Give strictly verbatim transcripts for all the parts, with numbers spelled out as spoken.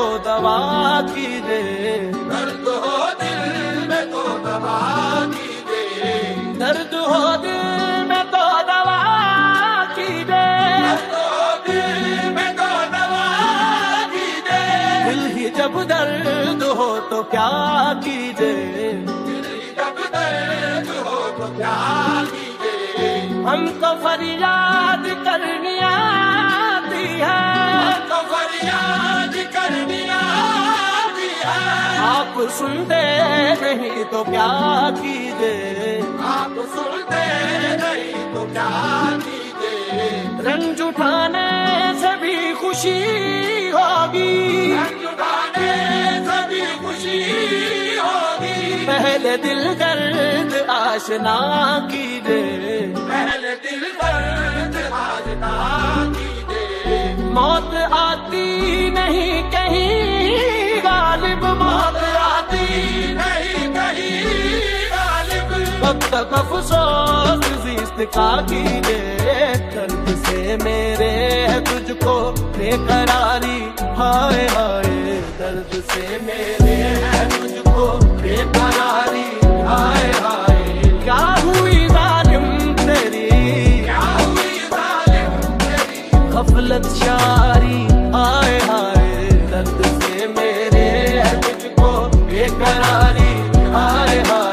दवा कीजे, दर्द हो दिल में तो दवा कीजे, दर्द हो दिल में तो दवा कीजे, दर्द हो दिल में तो दवा कीजे। दिल ही जब दर्द हो तो क्या कीजे, दिल ही जब दर्द हो तो क्या कीजे। हमको फरियाद करनी आती है, हमको फरियाद करनी आती है। आप सुनते नहीं तो क्या कीजे, आप सुनते नहीं तो क्या कीजे। रंज उठाने से भी खुशी होगी, रंज उठाने से भी खुशी होगी। पहले दिल दर्द आशना कीजे, पहले दिल दर्द आशना कीजे। मौत आती नहीं कहीं गालिब, मौत आती नहीं कहीं गालिब। कब तक अफसोस ज़िस्त का कीजे, दर्द से मेरे है तुझको बेकरारी, हाय हाय। दर्द से मेरे है तुझको बेकरारी, हाय हाय। क्या हुई जालिम तेरी, क्या हुई जालिम तेरी गफलत शारी, हाय हाय। दर्द से मेरे है तुझको बेकरारी, हाय हाय।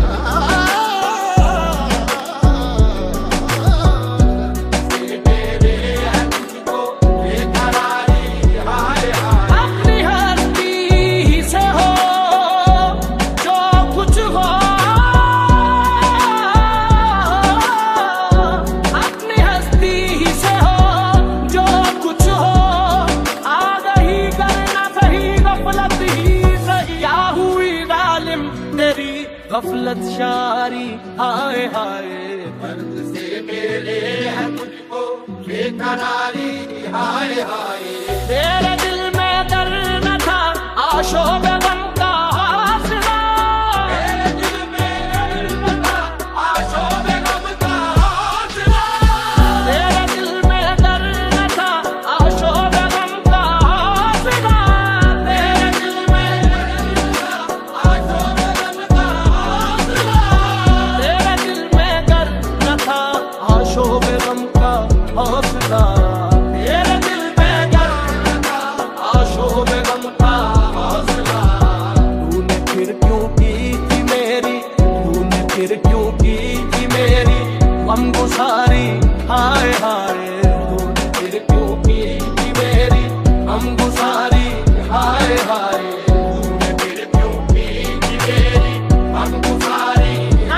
गफलत शारी, हाय हाय। दर्द से मेरे है तुझको बेकरारी, हाय हाय। तेरे दिल में दर्द न था आशों में गम का हौसला, तेरे दिल में दर्द न था आशों में गम का हौसला। तेरे दिल में दर्द न था आशों में गम का हौसला, तेरे दिल में दर्द न था आशों में गम का हौसला। तेरे दिल में दर्द न था आशों में गम का हौसला, तेरे दिल में दर्द न था आशों में गम का हौसला। तूने फिर क्यों की थी मेरी, तूने फिर क्यों की थी मेरी गमगुसारी, हाय हाय। तूने फिर क्यों की थी मेरी गमगुसारी, हाय हाय। तूने फिर क्यों की थी मेरी गमगुसारी,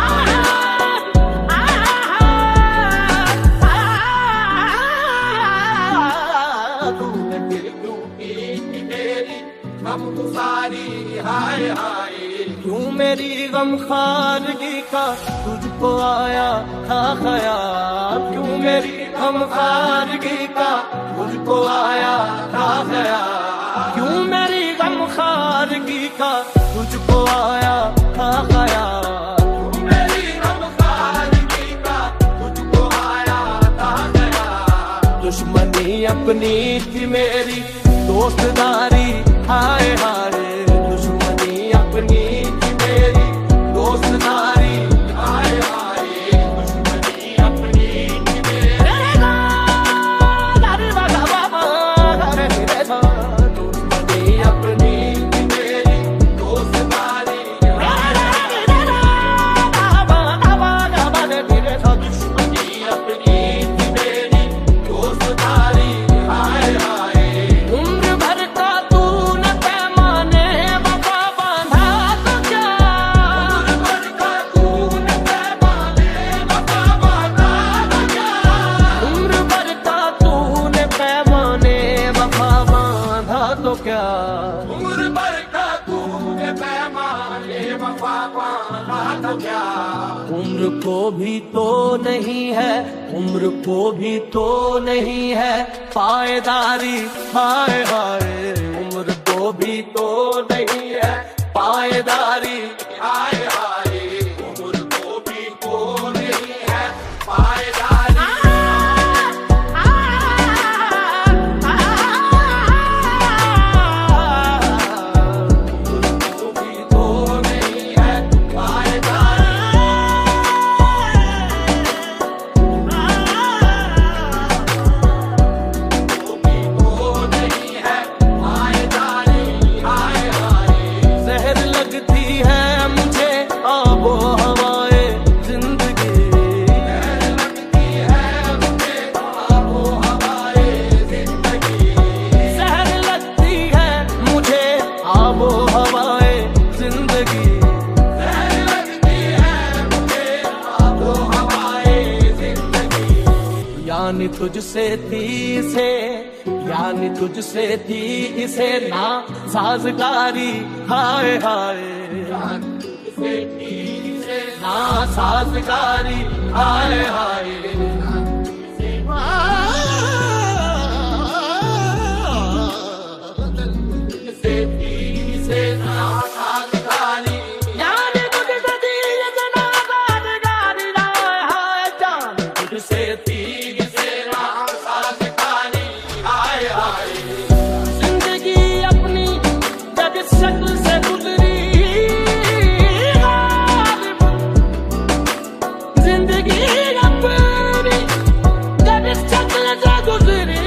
तूने फिर क्यों की थी मेरी गमगुसारी, हाय हाय। क्यों मेरी गमखारगी का तुझको आया था ख्याल, क्यों मेरी गमखारगी का तुझको आया था ख्याल। क्यों मेरी गमखारगी का तुझको आया था ख्याल, क्यों मेरी गमखारगी का तुझको आया था ख्याल। दुश्मनी अपनी थी मेरी दोस्तदारी, हाय हाय। दुश्मनी अपनी थी मेरी दोस्तदारी, हाय हाय। दुश्मनी अपनी थी मेरी, दुश्मनी अपनी थी मेरी दोस्तदारी, दुश्मनी अपनी थी मेरी दोस्तदारी, हाय हाय। उम्र भर का तूने पैमाने वफा बांधा तो क्या, उम्र भर का तूने पैमाने वफा बांधा तो क्या। उम्र भर का तूने पैमाने वफा बांधा तो क्या, उम्र भर का तूने पैमाने वफा बांधा तो क्या। उम्र को भी तो नहीं है, उम्र को भी तो नहीं है पायदारी, हाय हाय। उम्र को भी तो नहीं है पायदारी, हाय हाय। उम्र को भी तो नहीं है पायदारी। यानी तुझसे थी इसे, यानी तुझसे थी इसे ना साजगारी, हाय हाय तुझसे थी इसे ना साजगारी, हाय हाय तुझसे थी इसे ना साजगारी, यानी तुझसे थी इसे ना साजगारी, हाय हाय जान तुझसे थी इसे ना साजगारी, हाय हाय जिंदगी अपनी जब इस शक्ल से गुजरी, जिंदगी अपनी जब इस शक्ल से गुजरी,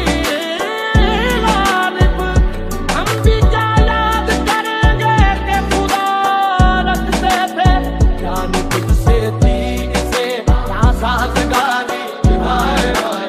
हम भी क्या याद करेंगे कि खुदा रखते थे, यानी तुझसे थी इसे ना साजगारी, हाय हाय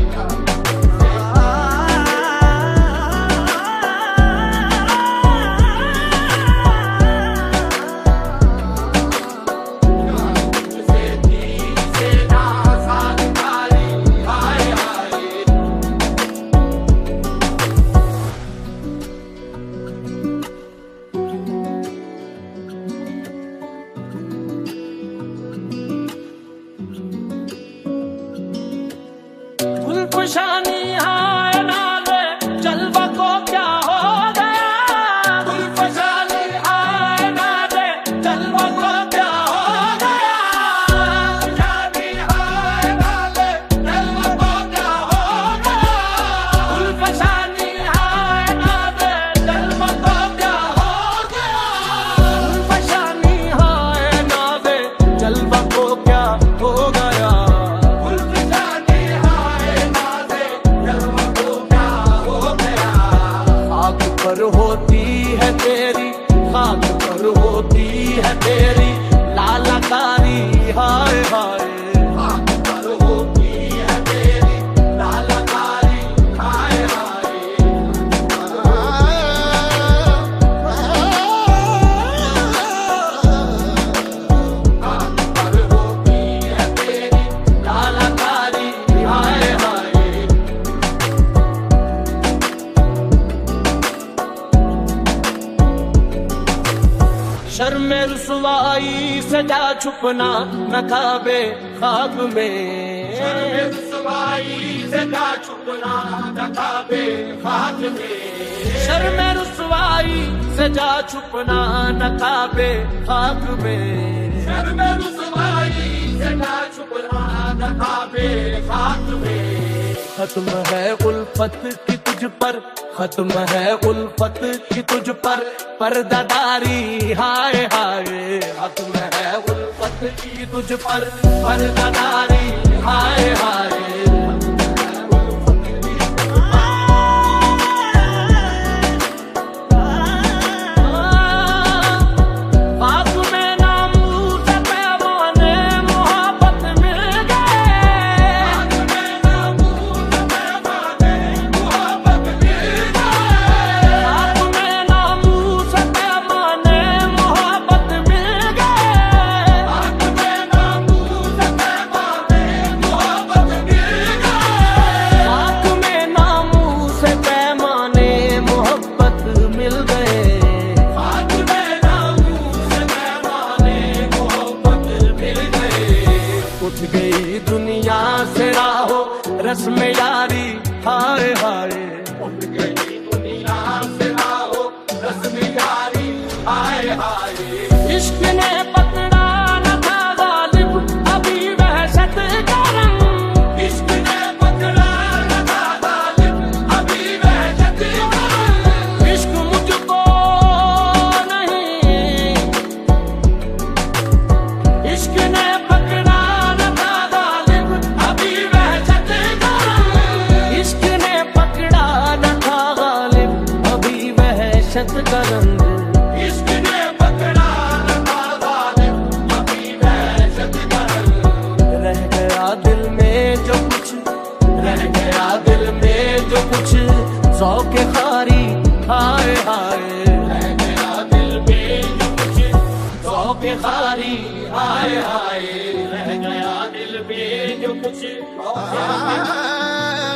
गुलफशानी हाय नाले जलवा को क्या हो गया, गुलफशानी हाय नाले जलवा को क्या हो गया, गुलफशानी हाय नाले जलवा को क्या हो गया, गुलफशानी हाय नाले जलवा को क्या हो गया, गुलफशानी हाय नाले जलवा को क्या हो गया, पर होती है तेरी, खाक पर होती है तेरी लालकारी, हाय हाय खाक पर होती है तेरी लालकारी, हाय हाय खाक पर होती है तेरी लालकारी, हाय हाय शर्म रुसवाई से जा छुपना नकाबे खाक में, शर्म रुसवाई से जा छुपना नकाबे खाक में, शर्म रुसवाई से जा छुपना नकाबे खाक में, शर्म रुसवाई से जा छुपना नकाबे खाक में, खत्म है उल्फत की तुझ पर, खत्म है उल्फत की तुझ पर पर्दादारी, हाय हाय खत्म है उल्फत की तुझ पर पर्दादारी, हाय हाय रस्म यारी, हाय हाय उठ गई दुनिया से राहो रस्म यारी, हाय हाय इश्क ने पकड़ा न था गालिब अभी वहशत का रंग, इश्क ने पकड़ा न था गालिब अभी वहशत का रंग, इश्क मुझको नहीं, इश्क ने पकड़ा न था गालिब अभी वहशत का रंग, इश्क ने पकड़ा न था गालिब अभी वहशत का रंग, इश्क ने पकड़ा न था गालिब अभी वहशत का रंग, रह गया दिल में जो कुछ, रह गया दिल में जो कुछ ज़ौक़ ख़ारी, हाय हाय रह गया दिल में जो कुछ ज़ौक़ ख़ारी, हाय हाय रह गया दिल पे जो कुछ